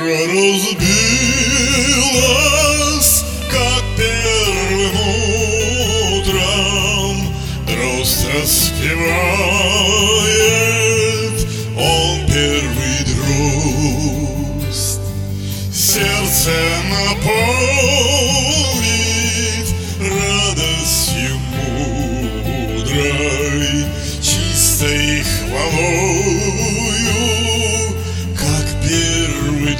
разбилась, как первым утром дрозд распевает, он первый дрозд. Сердце наполнит радостью мудрой, чистой хвалою, как первый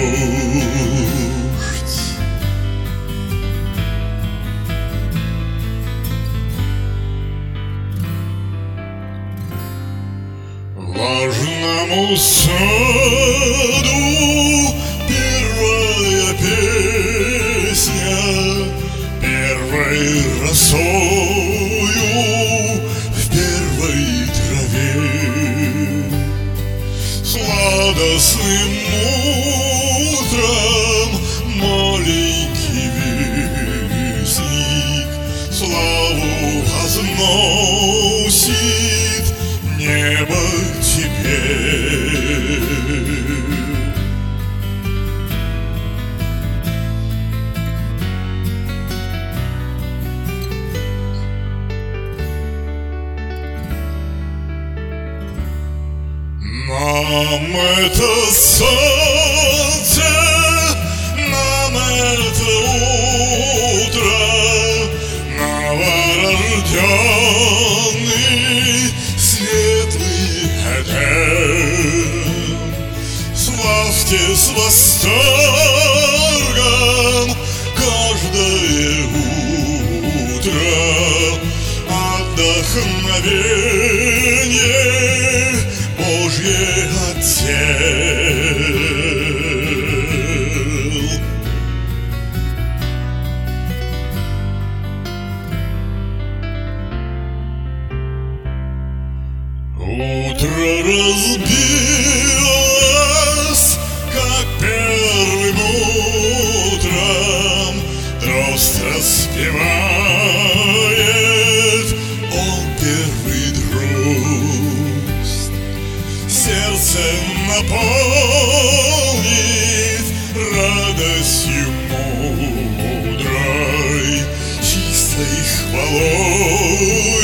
дождь. Влажному саду первая песня, первой росою в первой траве. Сладостным утром маленький вестник славу возносит небо тебе. Нам это солнце, нам это утро, новорожденный светлый Эдем. Славьте с восторгом каждое утро, отдохновение Божье отдел. Утро разбилось, как первым утром дрозд распевает, он первый дрозд. Сердце наполнит радостью мудрой, чистой хвалой,